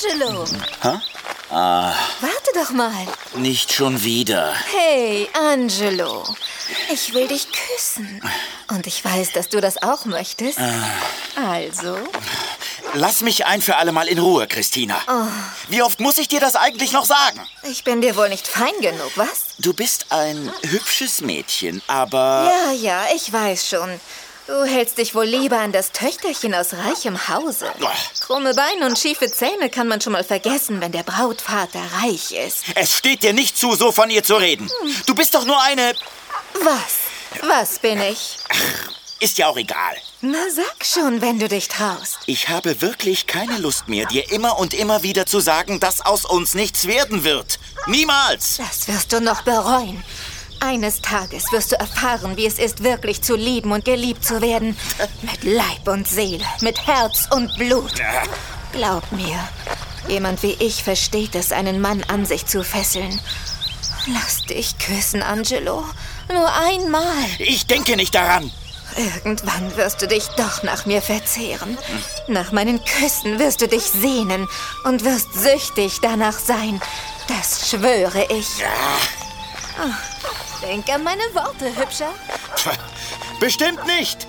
Angelo. Hä? Warte doch mal. Nicht schon wieder. Hey, Angelo. Ich will dich küssen. Und ich weiß, dass du das auch möchtest. Also? Lass mich ein für alle Mal in Ruhe, Christina. Wie oft muss ich dir das eigentlich noch sagen? Ich bin dir wohl nicht fein genug, was? Du bist ein hübsches Mädchen, aber... Ja, ich weiß schon. Du hältst dich wohl lieber an das Töchterchen aus reichem Hause. Krumme Beine und schiefe Zähne kann man schon mal vergessen, wenn der Brautvater reich ist. Es steht dir nicht zu, so von ihr zu reden. Du bist doch nur eine... Was? Was bin ich? Ist ja auch egal. Na, sag schon, wenn du dich traust. Ich habe wirklich keine Lust mehr, dir immer und immer wieder zu sagen, dass aus uns nichts werden wird. Niemals! Das wirst du noch bereuen. Eines Tages wirst du erfahren, wie es ist, wirklich zu lieben und geliebt zu werden. Mit Leib und Seele, mit Herz und Blut. Glaub mir, jemand wie ich versteht es, einen Mann an sich zu fesseln. Lass dich küssen, Angelo. Nur einmal. Ich denke nicht daran. Irgendwann wirst du dich doch nach mir verzehren. Nach meinen Küssen wirst du dich sehnen und wirst süchtig danach sein. Das schwöre ich. Denk an meine Worte, Hübscher. Bestimmt nicht.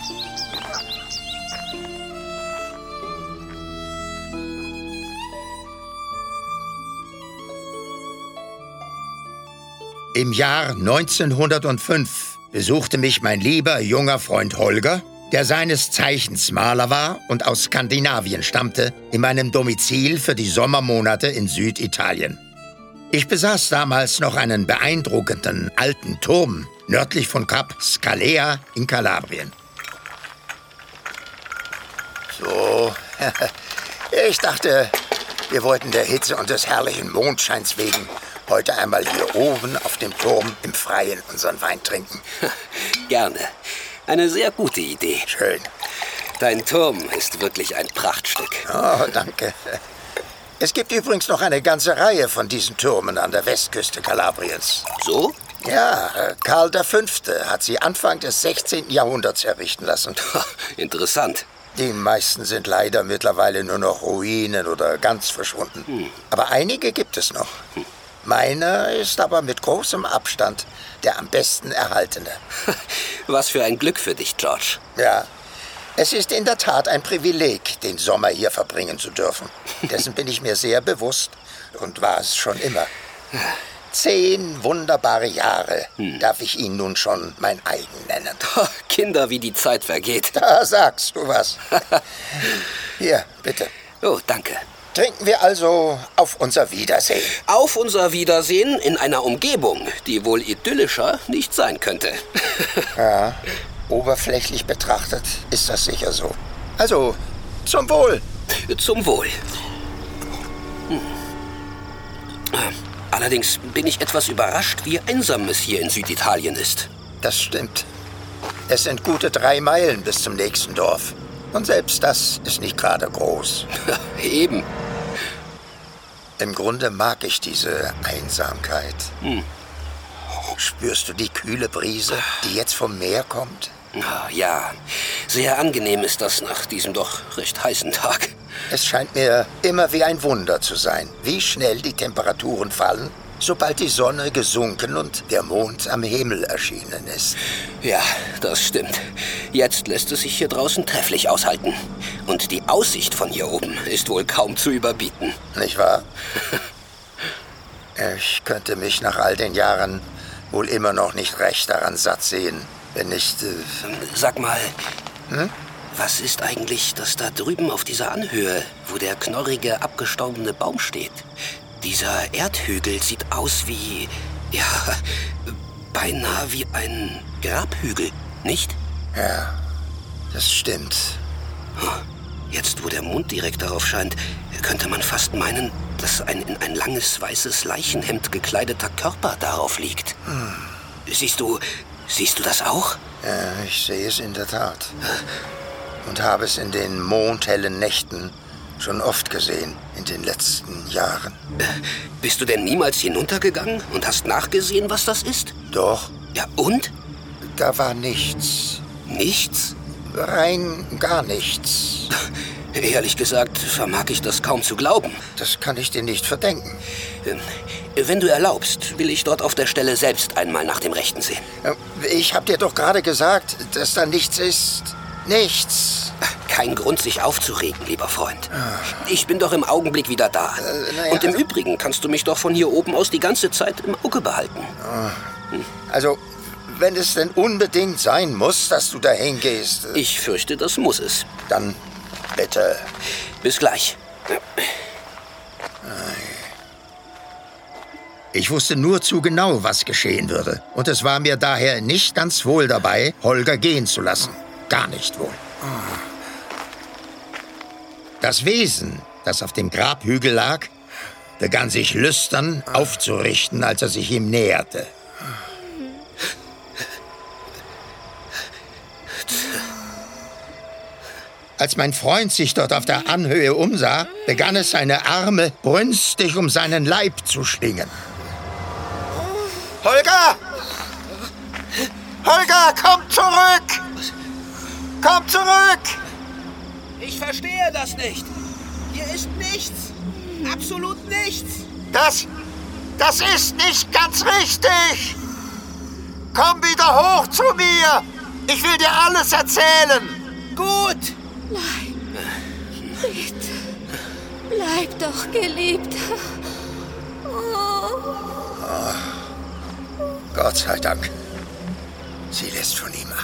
Im Jahr 1905 besuchte mich mein lieber junger Freund Holger, der seines Zeichens Maler war und aus Skandinavien stammte, in meinem Domizil für die Sommermonate in Süditalien. Ich besaß damals noch einen beeindruckenden alten Turm nördlich von Kap Scalea in Kalabrien. So, ich dachte, wir wollten der Hitze und des herrlichen Mondscheins wegen heute einmal hier oben auf dem Turm im Freien unseren Wein trinken. Gerne. Eine sehr gute Idee. Schön. Dein Turm ist wirklich ein Prachtstück. Oh, danke. Es gibt übrigens noch eine ganze Reihe von diesen Türmen an der Westküste Kalabriens. So? Ja, Karl V. hat sie Anfang des 16. Jahrhunderts errichten lassen. Interessant. Die meisten sind leider mittlerweile nur noch Ruinen oder ganz verschwunden. Aber einige gibt es noch. Meiner ist aber mit großem Abstand der am besten erhaltene. Was für ein Glück für dich, George. Ja, es ist in der Tat ein Privileg, den Sommer hier verbringen zu dürfen. Dessen bin ich mir sehr bewusst und war es schon immer. 10 wunderbare Jahre darf ich ihn nun schon mein eigen nennen. Kinder, wie die Zeit vergeht. Da sagst du was. Hier, bitte. Oh, danke. Trinken wir also auf unser Wiedersehen. Auf unser Wiedersehen in einer Umgebung, die wohl idyllischer nicht sein könnte. Ja, oberflächlich betrachtet ist das sicher so. Also, zum Wohl. Zum Wohl. Allerdings bin ich etwas überrascht, wie einsam es hier in Süditalien ist. Das stimmt. Es sind gute 3 Meilen bis zum nächsten Dorf. Und selbst das ist nicht gerade groß. Eben. Im Grunde mag ich diese Einsamkeit. Spürst du die kühle Brise, die jetzt vom Meer kommt? Ja, sehr angenehm ist das nach diesem doch recht heißen Tag. Es scheint mir immer wie ein Wunder zu sein, wie schnell die Temperaturen fallen, sobald die Sonne gesunken und der Mond am Himmel erschienen ist. Ja, das stimmt. Jetzt lässt es sich hier draußen trefflich aushalten. Und die Aussicht von hier oben ist wohl kaum zu überbieten. Nicht wahr? Ich könnte mich nach all den Jahren wohl immer noch nicht recht daran satt sehen, wenn nicht... Sag mal, was ist eigentlich das da drüben auf dieser Anhöhe, wo der knorrige, abgestorbene Baum steht? Dieser Erdhügel sieht aus wie, ja, beinahe wie ein Grabhügel, nicht? Ja, das stimmt. Jetzt, wo der Mond direkt darauf scheint, könnte man fast meinen, dass ein in ein langes, weißes Leichenhemd gekleideter Körper darauf liegt. Siehst du das auch? Ja, ich sehe es in der Tat. Und habe es in den mondhellen Nächten schon oft gesehen in den letzten Jahren. Bist du denn niemals hinuntergegangen und hast nachgesehen, was das ist? Doch. Ja, und? Da war nichts. Nichts? Rein gar nichts. Ehrlich gesagt, vermag ich das kaum zu glauben. Das kann ich dir nicht verdenken. Wenn du erlaubst, will ich dort auf der Stelle selbst einmal nach dem Rechten sehen. Ich hab dir doch gerade gesagt, dass da nichts ist. Nichts. Kein Grund, sich aufzuregen, lieber Freund. Ich bin doch im Augenblick wieder da. Und im Übrigen kannst du mich doch von hier oben aus die ganze Zeit im Auge behalten. Also, wenn es denn unbedingt sein muss, dass du dahin gehst. Ich fürchte, das muss es. Dann bitte. Bis gleich. Ich wusste nur zu genau, was geschehen würde. Und es war mir daher nicht ganz wohl dabei, Holger gehen zu lassen. Gar nicht wohl. Das Wesen, das auf dem Grabhügel lag, begann sich lüstern aufzurichten, als er sich ihm näherte. Als mein Freund sich dort auf der Anhöhe umsah, begann es seine Arme brünstig um seinen Leib zu schlingen. Holger! Holger, komm zurück! Komm zurück! Ich verstehe das nicht. Hier ist nichts. Absolut nichts. Das ist nicht ganz richtig! Komm wieder hoch zu mir! Ich will dir alles erzählen! Gut! Bitte. Bleib doch, Geliebter. Gott sei Dank. Sie lässt von ihm